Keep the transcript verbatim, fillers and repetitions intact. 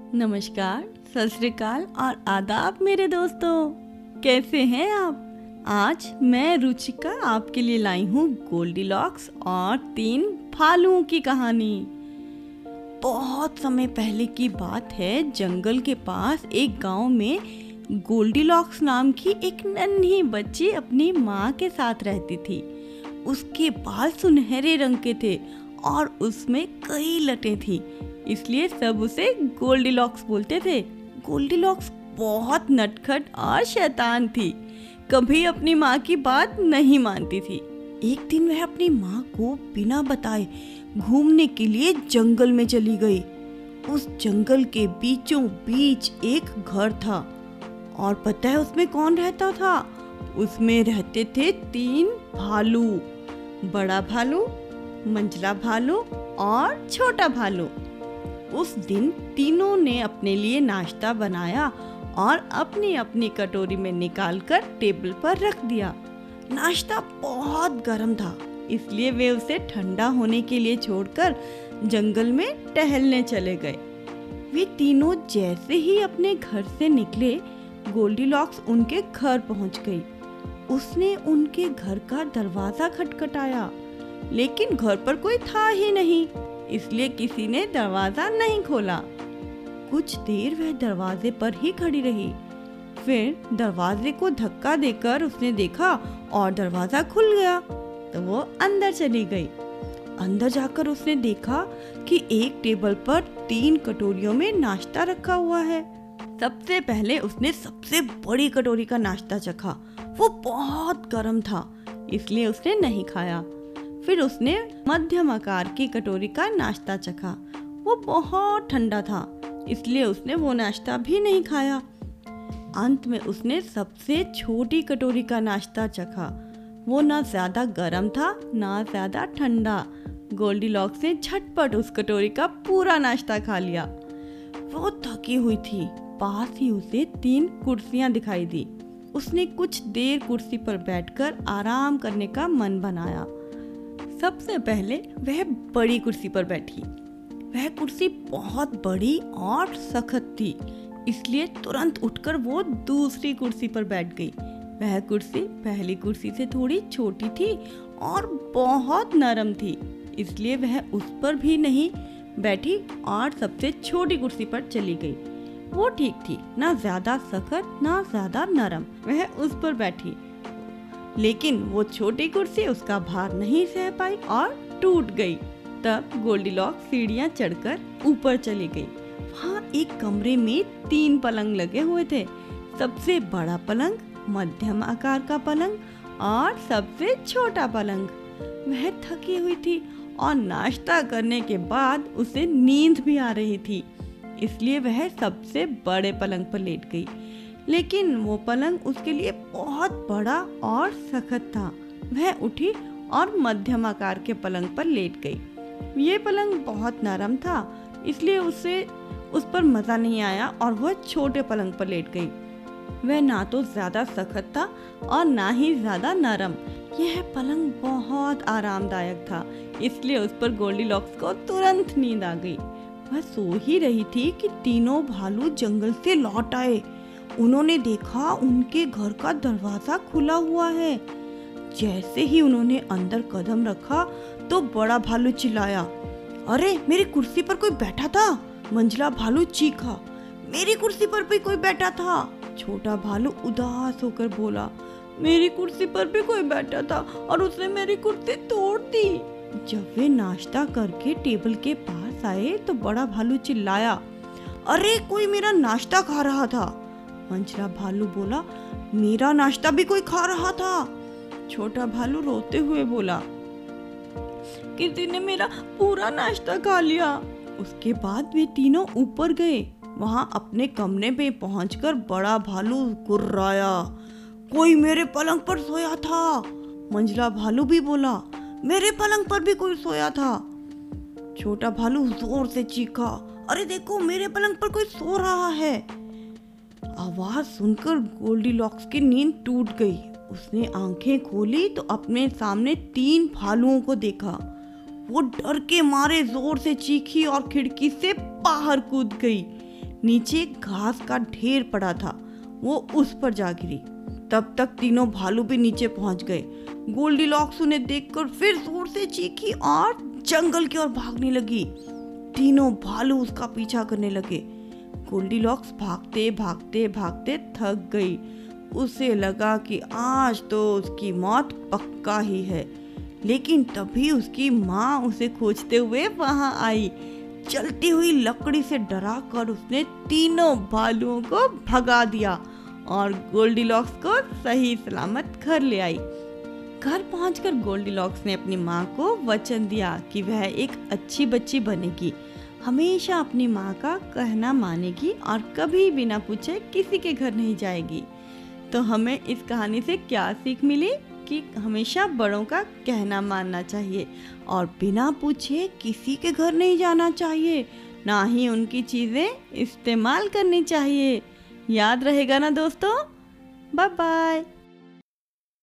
नमस्कार, सत श्री अकाल और आदाब मेरे दोस्तों, कैसे हैं आप। आज मैं रुचिका आपके लिए लाई हूँ गोल्डीलॉक्स और तीन भालुओं की कहानी। बहुत समय पहले की बात है। जंगल के पास एक गांव में गोल्डीलॉक्स नाम की एक नन्ही बच्ची अपनी माँ के साथ रहती थी। उसके बाल सुनहरे रंग के थे और उसमें कई लटें थी, इसलिए सब उसे गोल्डीलॉक्स बोलते थे। गोल्डीलॉक्स बहुत नटखट और शैतान थी, कभी अपनी माँ की बात नहीं मानती थी। एक दिन वह अपनी माँ को बिना बताए घूमने के लिए जंगल में चली गई। उस जंगल के बीचों बीच एक घर था और पता है उसमें कौन रहता था? उसमें रहते थे तीन भालू, बड़ा भालू, मंझला भालू और छोटा भालू। उस दिन तीनों ने अपने लिए नाश्ता बनाया और अपनी अपनी कटोरी में निकालकर टेबल पर रख दिया। नाश्ता बहुत गर्म था, इसलिए वे उसे ठंडा होने के लिए छोड़कर जंगल में टहलने चले गए। वे तीनों जैसे ही अपने घर से निकले, गोल्डीलॉक्स उनके घर पहुंच गई। उसने उनके घर का दरवाजा खटखटाया, लेकिन घर पर कोई था ही नहीं, इसलिए किसी ने दरवाजा नहीं खोला। कुछ देर वह दरवाजे पर ही खड़ी रही। फिर दरवाजे को धक्का देकर उसने देखा और दरवाजा खुल गया, तो वो अंदर चली गई। अंदर जाकर उसने देखा कि एक टेबल पर तीन कटोरियों में नाश्ता रखा हुआ है। सबसे पहले उसने सबसे बड़ी कटोरी का नाश्ता चखा। वो बहुत गर्म था, इसलिए उसने नहीं खाया। फिर उसने मध्यम आकार की कटोरी का नाश्ता चखा। वो बहुत ठंडा था, इसलिए उसने वो नाश्ता भी नहीं खाया। अंत में उसने सबसे छोटी कटोरी का नाश्ता चखा। वो ना ज्यादा गर्म था ना ज्यादा ठंडा। गोल्डीलॉक्स ने झटपट उस कटोरी का पूरा नाश्ता खा लिया। वो थकी हुई थी। पास ही उसे तीन कुर्सियां दिखाई दी। उसने कुछ देर कुर्सी पर बैठकर आराम करने का मन बनाया। सबसे पहले वह बड़ी कुर्सी पर बैठी। वह कुर्सी बहुत बड़ी और सख्त थी, इसलिए तुरंत उठकर वो दूसरी कुर्सी पर बैठ गई। वह कुर्सी पहली कुर्सी से थोड़ी छोटी थी और बहुत नरम थी, इसलिए वह उस पर भी नहीं बैठी और सबसे छोटी कुर्सी पर चली गई। वो ठीक थी, ना ज्यादा सख्त ना ज्यादा नरम। वह उस पर बैठी, लेकिन वो छोटी कुर्सी उसका भार नहीं सह पाई और टूट गई। तब गोल्डीलॉक्स सीढ़ियां चढ़कर ऊपर चली गई। वहाँ एक कमरे में तीन पलंग लगे हुए थे। सबसे बड़ा पलंग, मध्यम आकार का पलंग और सबसे छोटा पलंग। वह थकी हुई थी और नाश्ता करने के बाद उसे नींद भी आ रही थी, इसलिए वह सबसे बड़े पलंग पर लेट गई। लेकिन वो पलंग उसके लिए बहुत बड़ा और सख्त था। वह उठी और मध्यम आकार के पलंग पर लेट गई। ये पलंग बहुत नरम था, इसलिए उसे उस पर मजा नहीं आया और वह छोटे पलंग पर लेट गई। वह ना तो ज्यादा सख्त था और ना ही ज्यादा नरम। यह पलंग बहुत आरामदायक था, इसलिए उस पर गोल्डीलॉक्स को तुरंत नींद आ गई। वह सो ही रही थी कि तीनों भालू जंगल से लौट आए। उन्होंने देखा उनके घर का दरवाजा खुला हुआ है। जैसे ही उन्होंने अंदर कदम रखा तो बड़ा भालू चिल्लाया, अरे मेरी कुर्सी पर कोई बैठा था। मंझला भालू चीखा, मेरी कुर्सी पर भी कोई बैठा था। छोटा भालू उदास होकर बोला, मेरी कुर्सी पर भी कोई बैठा था और उसने मेरी कुर्सी तोड़ दी। जब वे नाश्ता करके टेबल के पास आए तो बड़ा भालू चिल्लाया, अरे कोई मेरा नाश्ता खा रहा था। मंझला भालू बोला, मेरा नाश्ता भी कोई खा रहा था। छोटा भालू रोते हुए बोला, किसी ने मेरा पूरा नाश्ता खा लिया। उसके बाद वे तीनों ऊपर गए। वहां अपने कमरे में पहुंचकर बड़ा भालू गुर्राया, कोई मेरे पलंग पर सोया था। मंझला भालू भी बोला, मेरे पलंग पर भी कोई सोया था। छोटा भालू जोर से चीखा, अरे देखो मेरे पलंग पर कोई सो रहा है। आवाज सुनकर गोल्डीलॉक्स की नींद टूट गई। उसने आंखें खोली तो अपने सामने तीन भालुओं को देखा। वो डर के मारे जोर से चीखी और खिड़की से बाहर कूद गई। नीचे घास का ढेर पड़ा था, वो उस पर जा गिरी। तब तक तीनों भालू भी नीचे पहुंच गए। गोल्डीलॉक्स उन्हें देखकर फिर जोर से चीखी और जंगल की ओर भागने लगी। तीनों भालू उसका पीछा करने लगे। गोल्डीलॉक्स भागते भागते भागते थक गई। उसे लगा कि आज तो उसकी मौत पक्का ही है। लेकिन तभी उसकी माँ उसे खोजते हुए वहां आई। चलती हुई लकड़ी से डराकर उसने तीनों भालुओं को भगा दिया और गोल्डीलॉक्स को सही सलामत घर ले आई। घर पहुंचकर गोल्डीलॉक्स ने अपनी माँ को वचन दिया कि वह एक अच्छी बच्ची बनेगी, हमेशा अपनी माँ का कहना मानेगी और कभी बिना पूछे किसी के घर नहीं जाएगी। तो हमें इस कहानी से क्या सीख मिली कि हमेशा बड़ों का कहना मानना चाहिए और बिना पूछे किसी के घर नहीं जाना चाहिए, ना ही उनकी चीज़ें इस्तेमाल करनी चाहिए। याद रहेगा ना दोस्तों? Bye bye.